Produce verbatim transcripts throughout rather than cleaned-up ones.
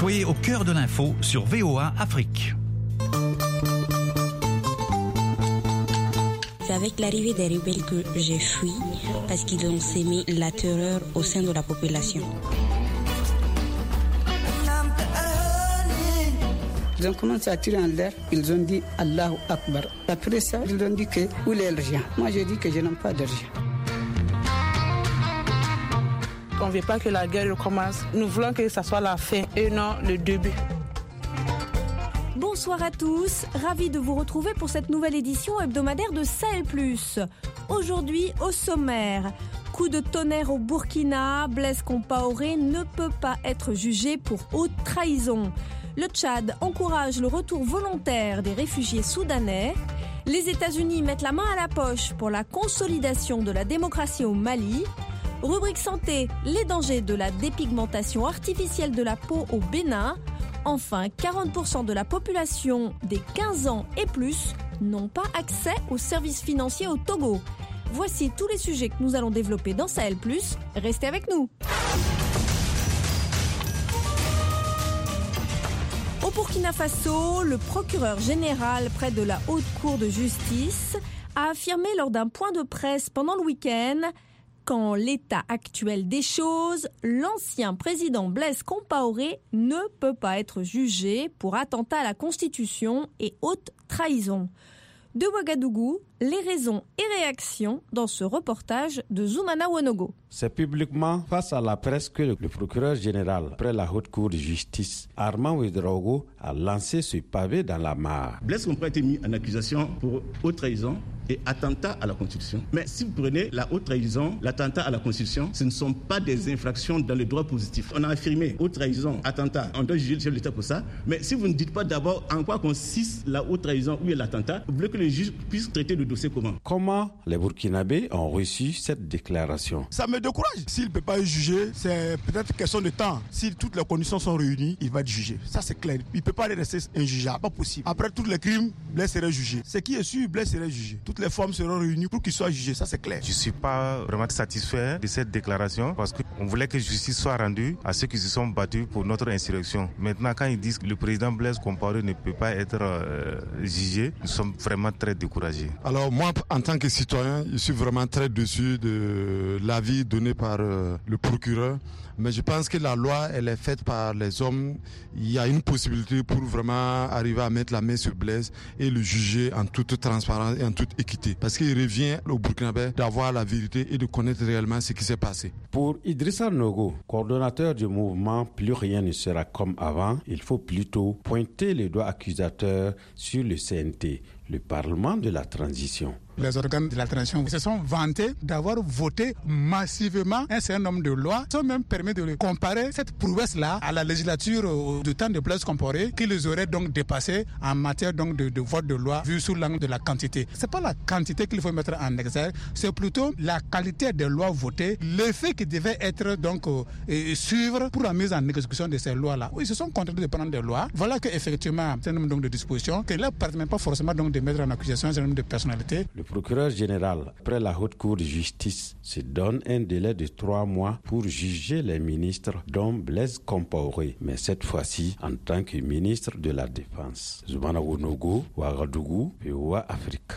Soyez au cœur de l'info sur V O A Afrique. C'est avec l'arrivée des rebelles que j'ai fui parce qu'ils ont sémé la terreur au sein de la population. Ils ont commencé à tirer en l'air, ils ont dit Allahu Akbar. Après ça, ils ont dit que où est l'argent? Moi je dis que je n'ai pas d'argent. On ne veut pas que la guerre recommence. Nous voulons que ça soit la fin et non le début. Bonsoir à tous, ravi de vous retrouver pour cette nouvelle édition hebdomadaire de Sahel plus. Aujourd'hui, au sommaire, coup de tonnerre au Burkina, Blaise Compaoré ne peut pas être jugé pour haute trahison. Le Tchad encourage le retour volontaire des réfugiés soudanais. Les États-Unis mettent la main à la poche pour la consolidation de la démocratie au Mali. Rubrique santé, les dangers de la dépigmentation artificielle de la peau au Bénin. Enfin, quarante pour cent de la population des quinze ans et plus n'ont pas accès aux services financiers au Togo. Voici tous les sujets que nous allons développer dans Sahel plus. Restez avec nous. Au Burkina Faso, le procureur général près de la Haute Cour de justice a affirmé lors d'un point de presse pendant le week-end qu'en l'état actuel des choses, l'ancien président Blaise Compaoré ne peut pas être jugé pour attentat à la Constitution et haute trahison. De Ouagadougou, les raisons et réactions dans ce reportage de Zoumana Wonogo. C'est publiquement face à la presse que le procureur général, près la Haute Cour de justice, Armand Ouedraogo, a lancé ce pavé dans la mare. Blaise Compaoré a été mis en accusation pour haute trahison et attentat à la Constitution. Mais si vous prenez la haute trahison, l'attentat à la Constitution, ce ne sont pas des infractions dans le droit positif. On a affirmé haute trahison, attentat, on doit juger le chef de l'État pour ça. Mais si vous ne dites pas d'abord en quoi consiste la haute trahison, où est l'attentat, vous voulez que le juge puisse traiter le dossier comment? Comment les Burkinabés ont reçu cette déclaration? Ça me décourage. S'il ne peut pas être jugé, c'est peut-être question de temps. Si toutes les conditions sont réunies, il va être jugé. Ça c'est clair. Il ne peut pas rester injugeable. Pas possible. Après tous les crimes, Blaise serait jugé. Ce qui est sûr, Blaise serait jugé. Toutes les formes seront réunies pour qu'il soit jugé. Ça c'est clair. Je ne suis pas vraiment satisfait de cette déclaration parce qu'on voulait que justice soit rendue à ceux qui se sont battus pour notre insurrection. Maintenant, quand ils disent que le président Blaise Compaoré ne peut pas être euh, jugé, nous sommes vraiment très découragés. Alors moi, en tant que citoyen, je suis vraiment très déçu de l'avis donné par euh, le procureur. Mais je pense que la loi, elle est faite par les hommes. Il y a une possibilité pour vraiment arriver à mettre la main sur Blaise et le juger en toute transparence et en toute équité. Parce qu'il revient au Burkinabé d'avoir la vérité et de connaître réellement ce qui s'est passé. Pour Idrissa Nogo, coordonnateur du mouvement Plus rien ne sera comme avant, il faut plutôt pointer les doigts accusateurs sur le C N T, le Parlement de la transition. Les organes de la transition se sont vantés d'avoir voté massivement un certain nombre de lois. Ils ont même permis de comparer cette prouesse-là à la législature du temps de Blaise Compaoré, qui les aurait donc dépassé en matière donc de, de vote de loi vu sous l'angle de la quantité. C'est pas la quantité qu'il faut mettre en exergue, c'est plutôt la qualité des lois votées, l'effet qui devait être donc euh, suivre pour la mise en exécution de ces lois-là. Ils se sont contentés de prendre des lois. Voilà qu'effectivement, c'est un nombre donc de dispositions que là ne permet pas forcément donc de mettre en accusation un certain nombre de personnalités. Le procureur général, près la Haute Cour de justice, se donne un délai de trois mois pour juger les ministres dont Blaise Compaoré, mais cette fois-ci en tant que ministre de la Défense. Zoumana Wonogo, Ouagadougou, V O A Afrique.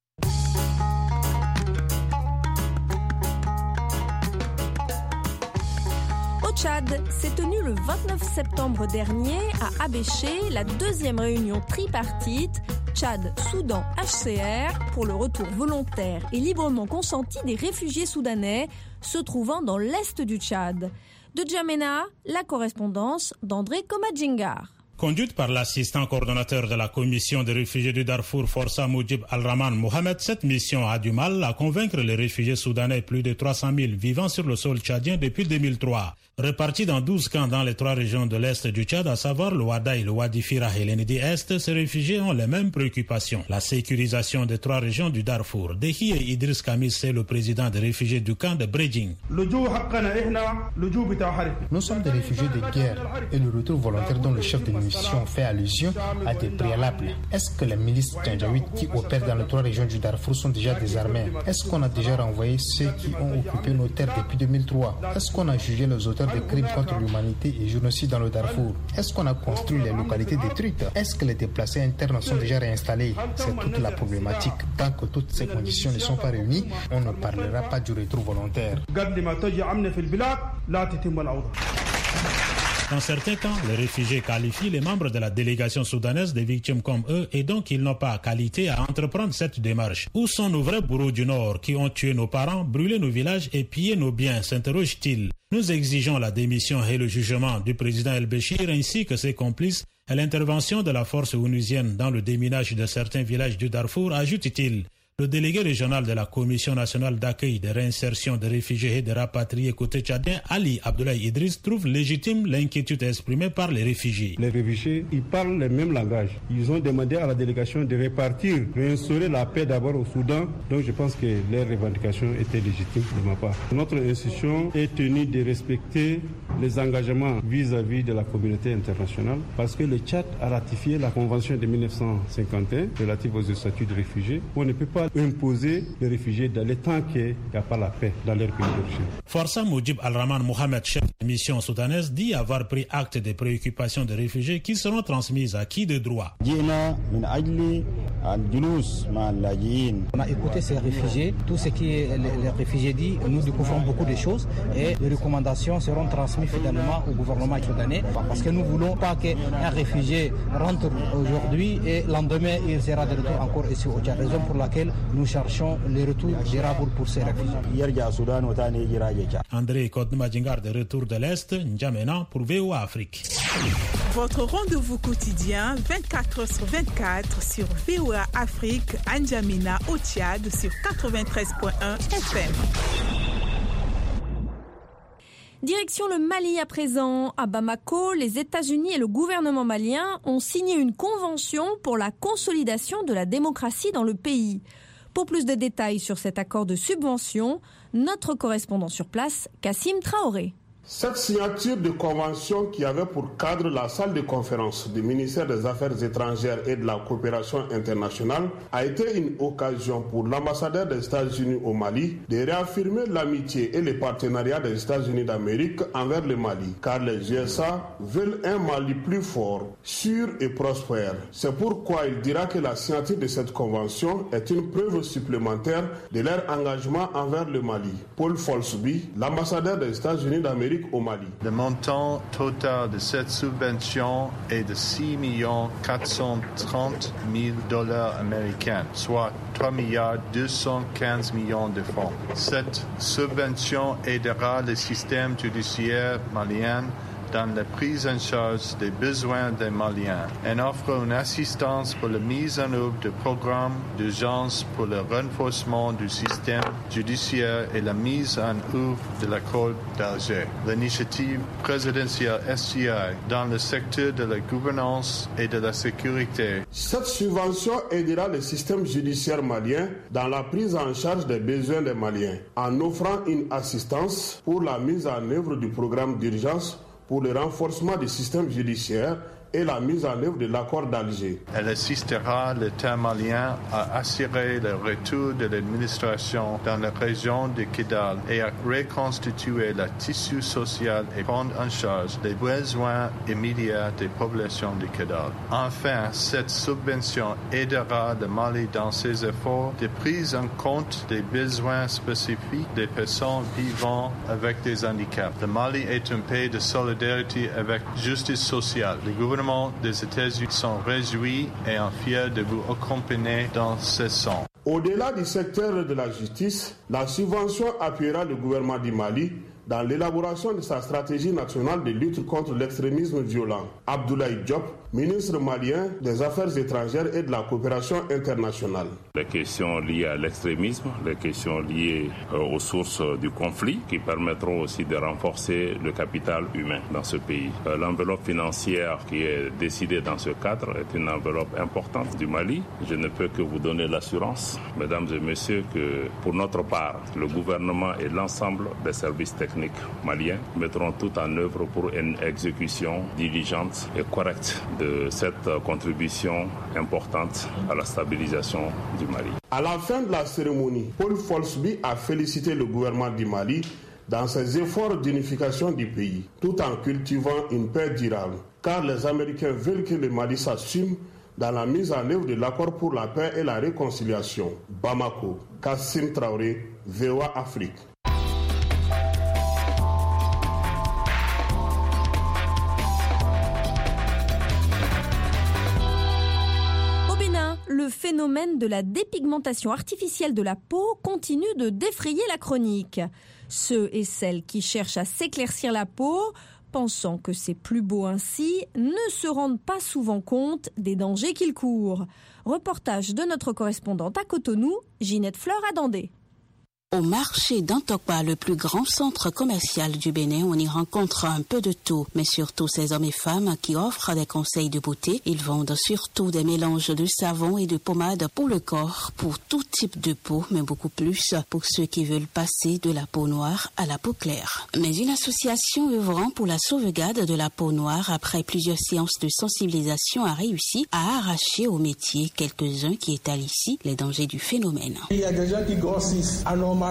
Au Tchad, s'est tenue le vingt-neuf septembre dernier à Abéché la deuxième réunion tripartite Tchad, Soudan, H C R pour le retour volontaire et librement consenti des réfugiés soudanais se trouvant dans l'est du Tchad. De Djamena, la correspondance d'André Komadjingar. Conduite par l'assistant coordonnateur de la commission des réfugiés du Darfour, Força Moujib Al-Rahman Mohamed, cette mission a du mal à convaincre les réfugiés soudanais, plus de trois cent mille vivant sur le sol tchadien depuis deux mille trois. Répartis dans douze camps dans les trois régions de l'Est du Tchad, à savoir le Ouadaï, le Wadi Fira et l'Ennedi-Est, ces réfugiés ont les mêmes préoccupations. La sécurisation des trois régions du Darfour. Dehi et Idriss Kamis, c'est le président des réfugiés du camp de Bredjing. Nous sommes des réfugiés de guerre et le retour volontaire dont le chef de mission fait allusion à des préalables. Est-ce que les milices janjaouites qui opèrent dans les trois régions du Darfour sont déjà désarmées? Est-ce qu'on a déjà renvoyé ceux qui ont occupé nos terres depuis deux mille trois? Est-ce qu'on a jugé les auteurs de crimes contre l'humanité et génocide dans le Darfour? Est-ce qu'on a construit les localités détruites? Est-ce que les déplacés internes sont déjà réinstallés? C'est toute la problématique. Tant que toutes ces conditions ne sont pas réunies, on ne parlera pas du retour volontaire. Dans certains cas, les réfugiés qualifient les membres de la délégation soudanaise des victimes comme eux et donc ils n'ont pas qualité à entreprendre cette démarche. Où sont nos vrais bourreaux du Nord qui ont tué nos parents, brûlé nos villages et pillé nos biens, s'interroge-t-il. Nous exigeons la démission et le jugement du président El-Béchir ainsi que ses complices et l'intervention de la force onusienne dans le déminage de certains villages du Darfour, ajoute-t-il. Le délégué régional de la Commission nationale d'accueil, de réinsertion des réfugiés et des rapatriés côté tchadien, Ali Abdoulaye Idriss, trouve légitime l'inquiétude exprimée par les réfugiés. Les réfugiés, ils parlent le même langage. Ils ont demandé à la délégation de répartir, réinstaurer la paix d'abord au Soudan. Donc je pense que leurs revendications étaient légitimes de ma part. Notre institution est tenue de respecter les engagements vis-à-vis de la communauté internationale parce que le Tchad a ratifié la Convention de mille neuf cent cinquante et un relative aux statuts de réfugiés. On ne peut pas imposer les réfugiés d'aller tant qu'il n'y a pas la paix dans leur pays d'origine. Forçam Moujib Al-Rahman Mohamed, chef de mission soudanaise, dit avoir pris acte des préoccupations des réfugiés qui seront transmises à qui de droit. On a écouté ces réfugiés, tout ce que les, les réfugiés disent, nous découvrons beaucoup de choses et les recommandations seront transmises fidèlement au gouvernement soudanais parce que nous ne voulons pas qu'un réfugié rentre aujourd'hui et le lendemain il sera de retour encore ici au Tchad, raison pour laquelle nous cherchons le retour durable pour ces réfugiés. André Kodmadjingar de retour de l'Est, N'Djamena pour V O A Afrique. Votre rendez-vous quotidien vingt-quatre heures sur vingt-quatre sur V O A Afrique, N'Djamena au Tchad sur quatre-vingt-treize point un F M. Direction le Mali à présent. À Bamako, les États-Unis et le gouvernement malien ont signé une convention pour la consolidation de la démocratie dans le pays. Pour plus de détails sur cet accord de subvention, notre correspondant sur place, Kassim Traoré. Cette signature de convention qui avait pour cadre la salle de conférence du ministère des Affaires étrangères et de la coopération internationale a été une occasion pour l'ambassadeur des États-Unis au Mali de réaffirmer l'amitié et le partenariat des États-Unis d'Amérique envers le Mali, car les U S A veulent un Mali plus fort, sûr et prospère. C'est pourquoi il dira que la signature de cette convention est une preuve supplémentaire de leur engagement envers le Mali. Paul Folsby, l'ambassadeur des États-Unis d'Amérique au Mali. Le montant total de cette subvention est de six millions quatre cent trente mille dollars américains, soit trois milliards deux cent quinze millions de francs. Cette subvention aidera le système judiciaire malien dans la prise en charge des besoins des Maliens. Elle offre une assistance pour la mise en œuvre de programmes d'urgence pour le renforcement du système judiciaire et la mise en œuvre de l'accord d'Alger. L'initiative présidentielle S T I dans le secteur de la gouvernance et de la sécurité. Cette subvention aidera le système judiciaire malien dans la prise en charge des besoins des Maliens en offrant une assistance pour la mise en œuvre du programme d'urgence pour le renforcement du système judiciaire et la mise en œuvre de l'accord d'Alger. Elle assistera l'État malien à assurer le retour de l'administration dans la région de Kidal et à reconstituer le tissu social et prendre en charge les besoins immédiats des populations de Kidal. Enfin, cette subvention aidera le Mali dans ses efforts de prise en compte des besoins spécifiques des personnes vivant avec des handicaps. Le Mali est un pays de solidarité avec justice sociale. Le gouvernement des États-Unis sont réjouis et fiers de vous accompagner dans ce sens. Au-delà du secteur de la justice, la subvention appuiera le gouvernement du Mali dans l'élaboration de sa stratégie nationale de lutte contre l'extrémisme violent. Abdoulaye Diop, ministre malien des Affaires étrangères et de la coopération internationale. Les questions liées à l'extrémisme, les questions liées euh, aux sources du conflit qui permettront aussi de renforcer le capital humain dans ce pays. Euh, l'enveloppe financière qui est décidée dans ce cadre est une enveloppe importante du Mali. Je ne peux que vous donner l'assurance, mesdames et messieurs, que pour notre part, le gouvernement et l'ensemble des services techniques techniques maliens mettront tout en œuvre pour une exécution diligente et correcte de cette contribution importante à la stabilisation du Mali. À la fin de la cérémonie, Paul Folsby a félicité le gouvernement du Mali dans ses efforts d'unification du pays, tout en cultivant une paix durable. Car les Américains veulent que le Mali s'assume dans la mise en œuvre de l'accord pour la paix et la réconciliation. Bamako, Kassim Traoré, V O A Afrique. Le phénomène de la dépigmentation artificielle de la peau continue de défrayer la chronique. Ceux et celles qui cherchent à s'éclaircir la peau, pensant que c'est plus beau ainsi, ne se rendent pas souvent compte des dangers qu'ils courent. Reportage de notre correspondante à Cotonou, Ginette Fleur-Adandé. Au marché d'Antokpa, le plus grand centre commercial du Bénin, on y rencontre un peu de tout, mais surtout ces hommes et femmes qui offrent des conseils de beauté. Ils vendent surtout des mélanges de savon et de pommade pour le corps, pour tout type de peau, mais beaucoup plus pour ceux qui veulent passer de la peau noire à la peau claire. Mais une association œuvrant pour la sauvegarde de la peau noire après plusieurs séances de sensibilisation a réussi à arracher au métier quelques-uns qui étalent ici les dangers du phénomène. Il y a des gens qui grossissent anormalement.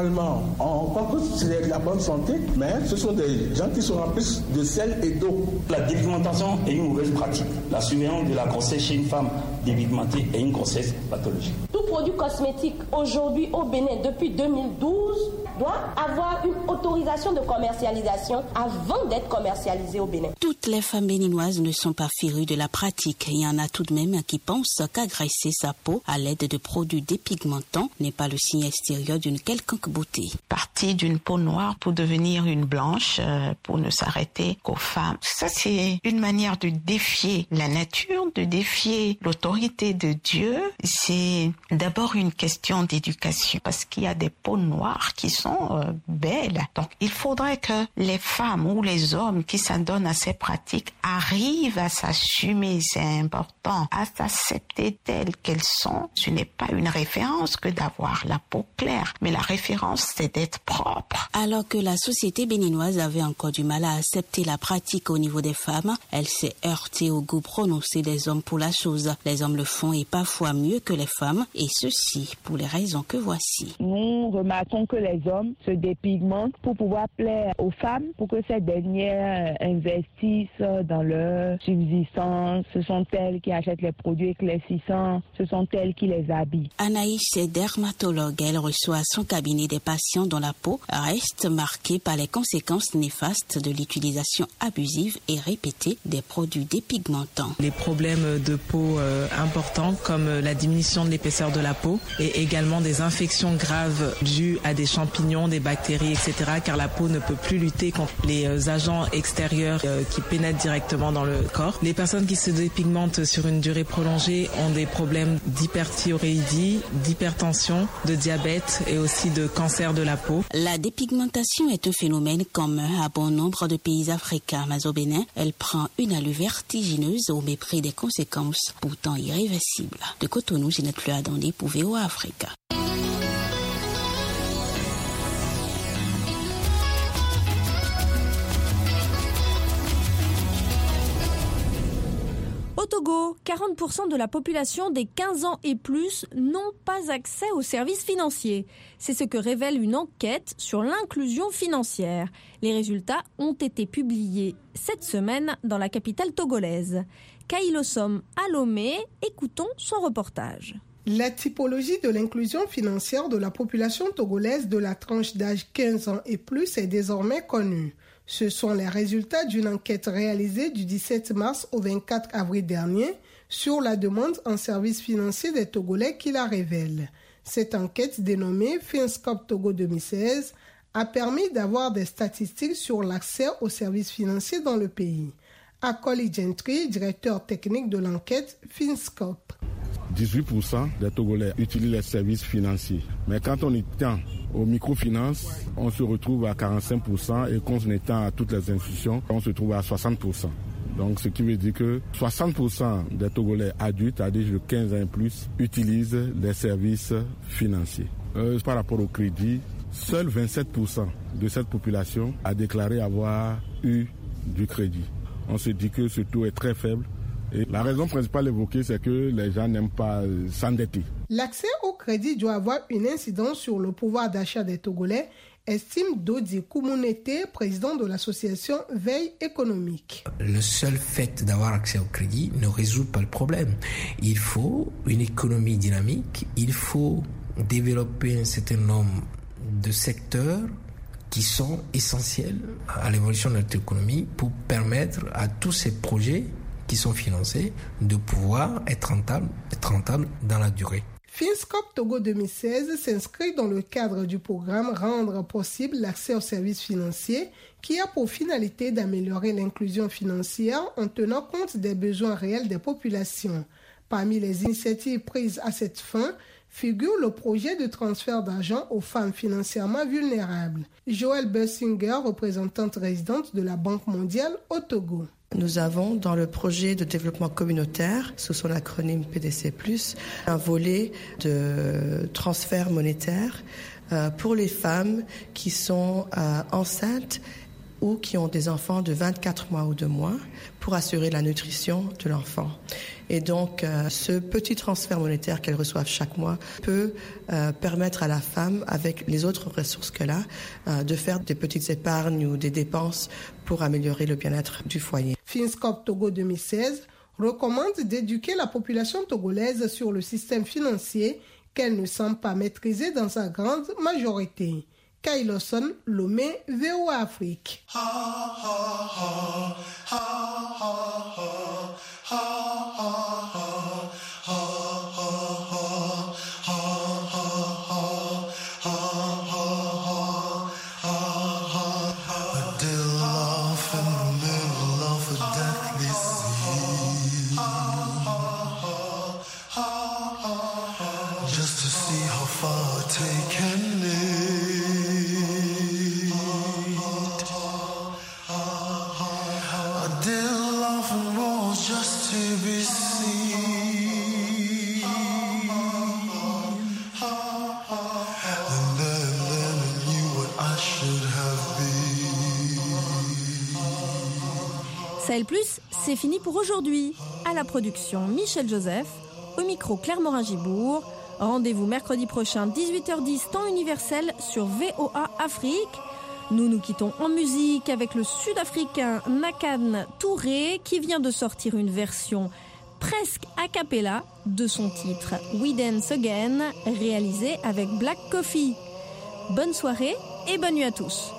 On croit que c'est de la bonne santé, mais ce sont des gens qui sont remplis de sel et d'eau. La dépigmentation est une mauvaise pratique. La surveillance de la grossesse chez une femme dépigmentée est une grossesse pathologique. Tout produit cosmétique aujourd'hui au Bénin depuis deux mille douze doit avoir une autorisation de commercialisation avant d'être commercialisé au Bénin. Toutes les femmes béninoises ne sont pas férues de la pratique. Il y en a tout de même qui pensent qu'agresser sa peau à l'aide de produits dépigmentants n'est pas le signe extérieur d'une quelconque beauté. Partir d'une peau noire pour devenir une blanche, euh, pour ne s'arrêter qu'aux femmes. Ça, c'est une manière de défier la nature, de défier l'autorité de Dieu. C'est d'abord une question d'éducation, parce qu'il y a des peaux noires qui sont euh, belles. Donc, il faudrait que les femmes ou les hommes qui s'adonnent à ces pratiques arrivent à s'assumer, c'est important, à s'accepter telles qu'elles sont. Ce n'est pas une référence que d'avoir la peau claire, mais la référence, c'est d'être propre. Alors que la société béninoise avait encore du mal à accepter la pratique au niveau des femmes, elle s'est heurtée au goût prononcé des hommes pour la chose. Les hommes le font et parfois mieux que les femmes, et ceci pour les raisons que voici. Nous remarquons que les hommes se dépigmentent pour pouvoir plaire aux femmes, pour que ces dernières investissent dans leur subsistance. Ce sont elles qui achètent les produits éclaircissants, ce sont elles qui les habillent. Anaïs est dermatologue. Elle reçoit à son cabinet des patients dont la peau reste marquée par les conséquences néfastes de l'utilisation abusive et répétée des produits dépigmentants. Les problèmes de peau euh, importants comme la diminution de l'épaisseur de la peau et également des infections graves dues à des champignons, des bactéries, et cetera. Car la peau ne peut plus lutter contre les euh, agents extérieurs euh, qui pénètrent directement dans le corps. Les personnes qui se dépigmentent sur une durée prolongée ont des problèmes d'hyperthyroïdie, d'hypertension, de diabète et aussi de cancer de la peau. La dépigmentation est un phénomène commun à bon nombre de pays africains, mais au Bénin, elle prend une allure vertigineuse au mépris des conséquences pourtant irréversibles. De Cotonou, Ginette Fleur-Adandé pour V O A Africa. Au Togo, quarante pour cent de la population des quinze ans et plus n'ont pas accès aux services financiers. C'est ce que révèle une enquête sur l'inclusion financière. Les résultats ont été publiés cette semaine dans la capitale togolaise. Kailosom Alomé, écoutons son reportage. La typologie de l'inclusion financière de la population togolaise de la tranche d'âge quinze ans et plus est désormais connue. Ce sont les résultats d'une enquête réalisée du dix-sept mars au vingt-quatre avril dernier sur la demande en services financiers des Togolais qui la révèle. Cette enquête, dénommée Finscope Togo deux mille seize, a permis d'avoir des statistiques sur l'accès aux services financiers dans le pays. Akoli Gentry, directeur technique de l'enquête Finscope. dix-huit pour cent des Togolais utilisent les services financiers. Mais quand on étend aux microfinances, on se retrouve à quarante-cinq pour cent et quand on étend à toutes les institutions, on se trouve à soixante pour cent. Donc ce qui veut dire que soixante pour cent des Togolais adultes à l'âge de quinze ans et plus utilisent les services financiers. Euh, par rapport au crédit, seuls vingt-sept pour cent de cette population a déclaré avoir eu du crédit. On se dit que ce taux est très faible. Et la raison principale évoquée, c'est que les gens n'aiment pas s'endetter. L'accès au crédit doit avoir une incidence sur le pouvoir d'achat des Togolais, estime Dodi Koumounete, président de l'association Veille économique. Le seul fait d'avoir accès au crédit ne résout pas le problème. Il faut une économie dynamique, il faut développer un certain nombre de secteurs qui sont essentiels à l'évolution de notre économie pour permettre à tous ces projets qui sont financés de pouvoir être rentables, être rentables dans la durée. FinScope Togo deux mille seize s'inscrit dans le cadre du programme Rendre possible l'accès aux services financiers qui a pour finalité d'améliorer l'inclusion financière en tenant compte des besoins réels des populations. Parmi les initiatives prises à cette fin, figure le projet de transfert d'argent aux femmes financièrement vulnérables. Joël Bessinger, représentante résidente de la Banque mondiale au Togo. Nous avons dans le projet de développement communautaire, sous son acronyme P D C plus, un volet de transfert monétaire euh, pour les femmes qui sont euh, enceintes ou qui ont des enfants de vingt-quatre mois ou de moins pour assurer la nutrition de l'enfant. Et donc, euh, ce petit transfert monétaire qu'elles reçoivent chaque mois peut euh, permettre à la femme, avec les autres ressources qu'elle a, euh, de faire des petites épargnes ou des dépenses pour améliorer le bien-être du foyer. FinScope Togo deux mille seize recommande d'éduquer la population togolaise sur le système financier qu'elle ne semble pas maîtriser dans sa grande majorité. Kailoson, Lomé, V O A Afrique. Sahel Plus, c'est fini pour aujourd'hui. À la production, Michel Joseph. Au micro, Claire Morin-Gibourg. Rendez-vous mercredi prochain, dix-huit heures dix, temps universel sur V O A Afrique. Nous nous quittons en musique avec le sud-africain Nakan Touré qui vient de sortir une version presque a cappella de son titre We Dance Again, réalisé avec Black Coffee. Bonne soirée et bonne nuit à tous.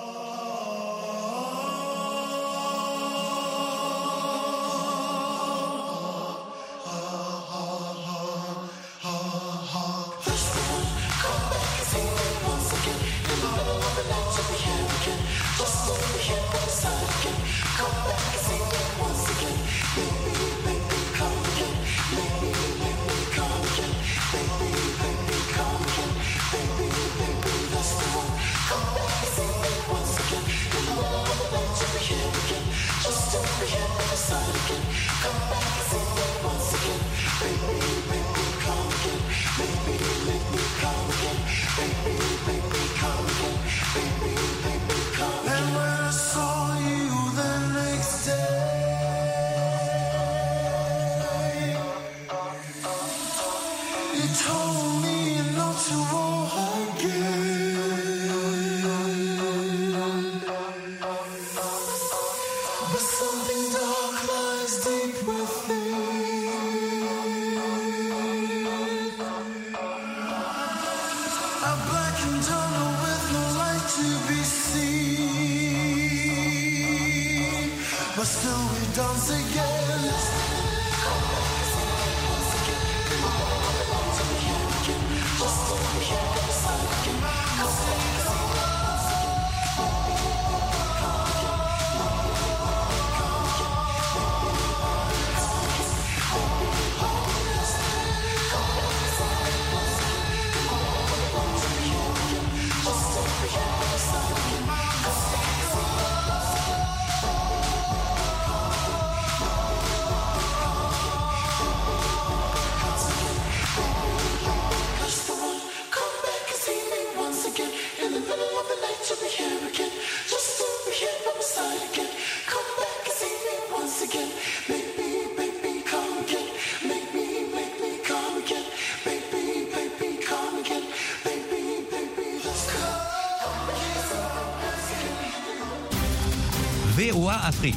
But still we dance again. Come back. V O A Afrique.